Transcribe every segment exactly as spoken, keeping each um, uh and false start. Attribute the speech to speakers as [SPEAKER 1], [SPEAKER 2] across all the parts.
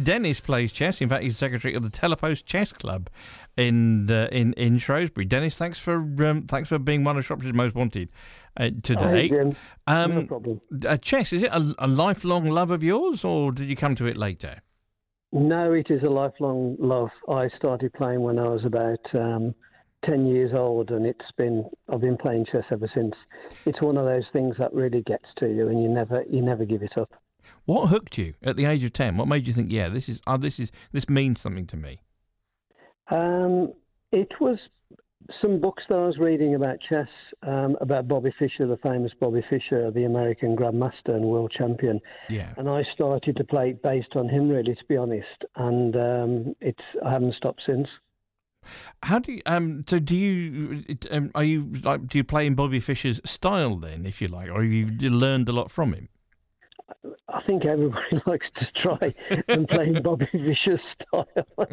[SPEAKER 1] Dennis plays chess. In fact, he's secretary of the Telepost Chess Club in uh, in in Shrewsbury. Dennis, thanks for um, thanks for being one of Shropshire's Most Wanted uh, today.
[SPEAKER 2] Hi, Jim.
[SPEAKER 1] Um,
[SPEAKER 2] no problem.
[SPEAKER 1] Uh, chess, is it a, a lifelong love of yours, or did you come to it later?
[SPEAKER 2] No, it is a lifelong love. I started playing when I was about um, ten years old, and it's been I've been playing chess ever since. It's one of those things that really gets to you, and you never you never give it up.
[SPEAKER 1] What hooked you at the age of ten? What made you think, yeah, this is oh, this is this means something to me?
[SPEAKER 2] Um, it was some books that I was reading about chess, um, about Bobby Fischer, the famous Bobby Fischer, the American Grandmaster and world champion.
[SPEAKER 1] Yeah.
[SPEAKER 2] And I started to play based on him, really, to be honest. And um, it's I haven't stopped since.
[SPEAKER 1] How do you, um, so do you, um, are you, like, do you play in Bobby Fischer's style then, if you like, or have you learned a lot from him?
[SPEAKER 2] I think everybody likes to try and play in Bobby Fischer's style.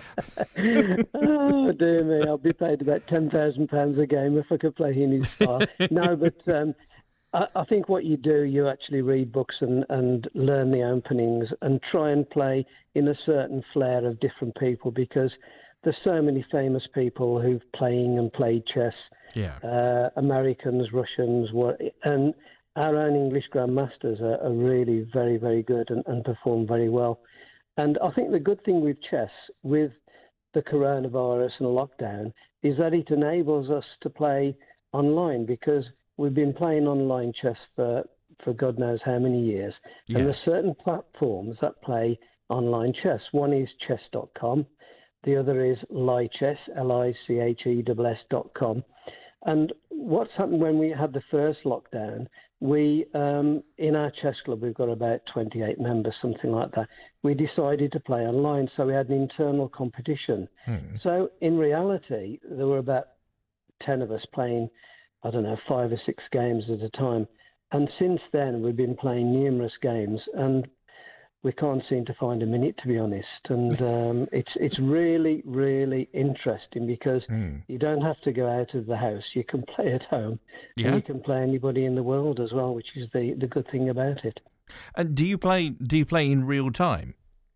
[SPEAKER 2] Oh, dear me, I'll be paid about ten thousand pounds a game if I could play in his style. No, but um, I, I think what you do, you actually read books and, and learn the openings and try and play in a certain flair of different people, because there's so many famous people who've playing and played chess.
[SPEAKER 1] Yeah.
[SPEAKER 2] Uh, Americans, Russians, and our own English grandmasters are, are really very, very good and, and perform very well. And I think the good thing with chess, with the coronavirus and lockdown, is that it enables us to play online, because we've been playing online chess for, for God knows how many years.
[SPEAKER 1] Yeah.
[SPEAKER 2] And there's certain platforms that play online chess. One is chess dot com. The other is Lichess, L I C H E S S dot com. And what's happened when we had the first lockdown, we, um, in our chess club, we've got about twenty-eight members, something like that. We decided to play online, so we had an internal competition.
[SPEAKER 1] Hmm.
[SPEAKER 2] So in reality, there were about ten of us playing, I don't know, five or six games at a time. And since then, we've been playing numerous games, and we can't seem to find a minute, to be honest. And um, it's it's really, really interesting, because
[SPEAKER 1] Hmm.
[SPEAKER 2] you don't have to go out of the house. You can play at home,
[SPEAKER 1] Yeah.
[SPEAKER 2] and you can play anybody in the world as well, which is the, the good thing about it.
[SPEAKER 1] And do you play, do you play in real time?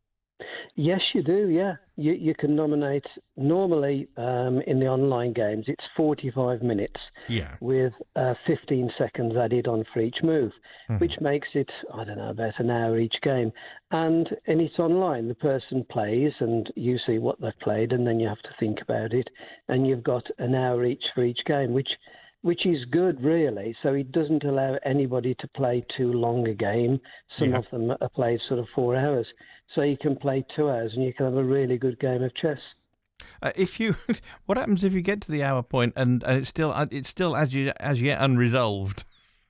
[SPEAKER 2] Yes, you do, yeah. You you can nominate, normally um, in the online games, it's forty-five minutes
[SPEAKER 1] Yeah.
[SPEAKER 2] with uh, fifteen seconds added on for each move,
[SPEAKER 1] Mhm.
[SPEAKER 2] which makes it, I don't know, about an hour each game. And, and it's online. The person plays and you see what they've played, and then you have to think about it. And you've got an hour each for each game, which which is good, really. So it doesn't allow anybody to play too long a game. Some
[SPEAKER 1] Yeah.
[SPEAKER 2] of them are played sort of four hours. So you can play two hours and you can have a really good game of chess.
[SPEAKER 1] Uh, if you, what happens if you get to the hour point and, and it's still uh, it's still as you as yet unresolved?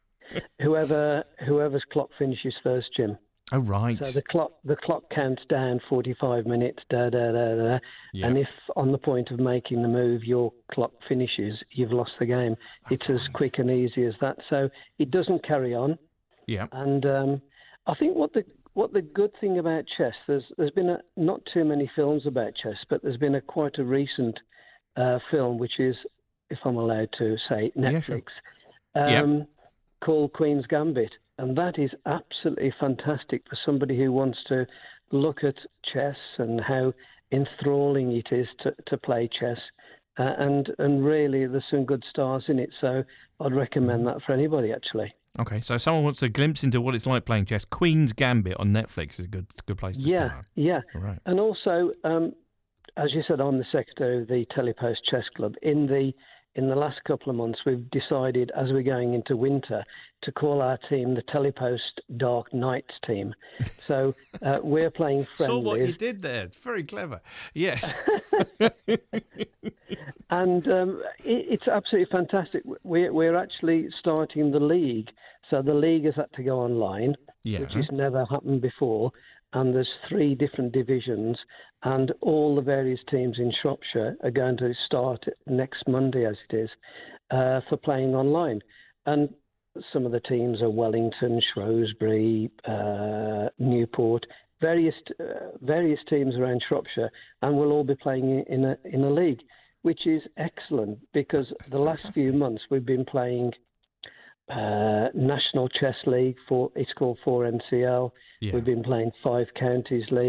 [SPEAKER 2] Whoever whoever's clock finishes first, Jim.
[SPEAKER 1] Oh right.
[SPEAKER 2] So the clock the clock counts down forty-five minutes, da da da da.
[SPEAKER 1] Yeah.
[SPEAKER 2] And if on the point of making the move your clock finishes, you've lost the game. It's as quick and easy as that. So it doesn't carry on.
[SPEAKER 1] Yeah.
[SPEAKER 2] And um, I think what the what the good thing about chess, there's there's been a, not too many films about chess, but there's been a quite a recent uh, film, which is, if I'm allowed to say, Netflix,
[SPEAKER 1] Yeah, sure.
[SPEAKER 2] um, called Queen's Gambit. And that is absolutely fantastic for somebody who wants to look at chess and how enthralling it is to, to play chess. Uh, and, and really, there's some good stars in it. So I'd recommend that for anybody, actually.
[SPEAKER 1] Okay, so if someone wants a glimpse into what it's like playing chess, Queen's Gambit on Netflix is a good good place to
[SPEAKER 2] Yeah,
[SPEAKER 1] start.
[SPEAKER 2] yeah.
[SPEAKER 1] All right.
[SPEAKER 2] And also, um, as you said, I'm the secretary of the Telepost Chess Club. In the in the last couple of months, we've decided, as we're going into winter, to call our team the Telepost Dark Knights team. So uh, we're playing friendlies.
[SPEAKER 1] Saw what you did there. It's very clever. Yes.
[SPEAKER 2] And um, it, it's absolutely fantastic. We're, we're actually starting the league. So the league has had to go online,
[SPEAKER 1] Yeah.
[SPEAKER 2] which has never happened before. And there's three different divisions, and all the various teams in Shropshire are going to start next Monday, as it is, uh, for playing online. And some of the teams are Wellington, Shrewsbury, uh, Newport, various uh, various teams around Shropshire, and we'll all be playing in a in a league, which is excellent, because the last few months we've been playing uh, National Chess League, for it's called four N C L.
[SPEAKER 1] Yeah.
[SPEAKER 2] We've been playing Five Counties League,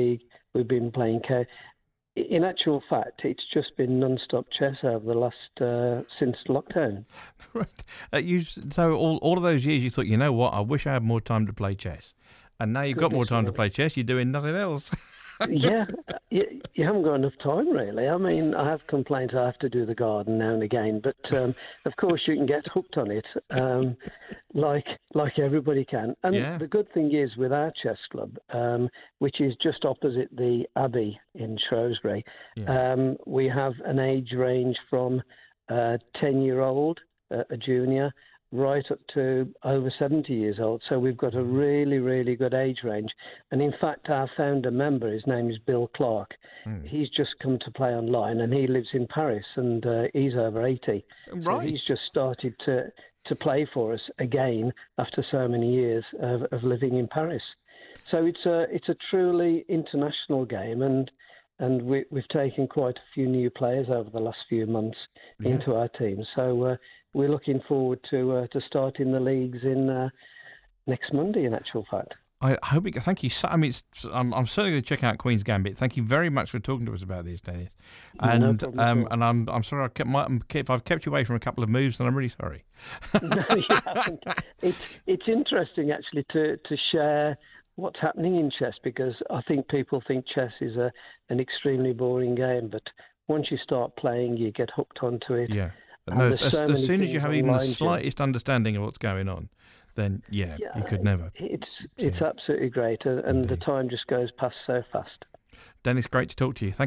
[SPEAKER 2] we've been playing. Ca- In actual fact, it's just been non-stop chess over the last uh, since lockdown.
[SPEAKER 1] Right. Uh, you so all all of those years you thought, you know what, I wish I had more time to play chess, and now you've got more
[SPEAKER 2] Goodness
[SPEAKER 1] time
[SPEAKER 2] me.
[SPEAKER 1] to play chess. You're doing nothing else.
[SPEAKER 2] Yeah, you, you haven't got enough time, really. I mean, I have complained I have to do the garden now and again, but um, of course you can get hooked on it, um, like like everybody can. And
[SPEAKER 1] Yeah.
[SPEAKER 2] the good thing is with our chess club, um, which is just opposite the Abbey in Shrewsbury,
[SPEAKER 1] Yeah.
[SPEAKER 2] um, we have an age range from a ten-year-old, uh, a junior, right up to over seventy years old. So we've got a really, really good age range. And in fact, our founder member, his name is Bill Clark.
[SPEAKER 1] Mm.
[SPEAKER 2] He's just come to play online, and he lives in Paris, and uh, he's over eighty. So
[SPEAKER 1] Right.
[SPEAKER 2] he's just started to, to play for us again after so many years of, of living in Paris. So it's a, it's a truly international game, and and we, we've taken quite a few new players over the last few months
[SPEAKER 1] Yeah.
[SPEAKER 2] into our team. So uh, we're looking forward to uh, to starting the leagues in uh, next Monday, in actual fact.
[SPEAKER 1] I hope it. Thank you. So, I mean, it's, I'm, I'm certainly going to check out Queen's Gambit. Thank you very much for talking to us about this, Dennis.
[SPEAKER 2] No
[SPEAKER 1] And
[SPEAKER 2] problem at
[SPEAKER 1] um,
[SPEAKER 2] all.
[SPEAKER 1] and I'm I'm sorry I kept my, if I've kept you away from a couple of moves, then I'm really sorry.
[SPEAKER 2] No, you haven't. It's it's interesting actually to to share what's happening in chess, because I think people think chess is a an extremely boring game, but once you start playing, you get hooked onto it.
[SPEAKER 1] Yeah. But
[SPEAKER 2] And
[SPEAKER 1] no,
[SPEAKER 2] there's
[SPEAKER 1] as,
[SPEAKER 2] so
[SPEAKER 1] as
[SPEAKER 2] many
[SPEAKER 1] soon as you
[SPEAKER 2] things
[SPEAKER 1] have even the
[SPEAKER 2] online, Jim.
[SPEAKER 1] slightest understanding of what's going on, then yeah,
[SPEAKER 2] Yeah,
[SPEAKER 1] you could never.
[SPEAKER 2] It's it's
[SPEAKER 1] Yeah.
[SPEAKER 2] absolutely great, and and the
[SPEAKER 1] Indeed.
[SPEAKER 2] time just goes past so fast.
[SPEAKER 1] Dennis, great to talk to you. Thank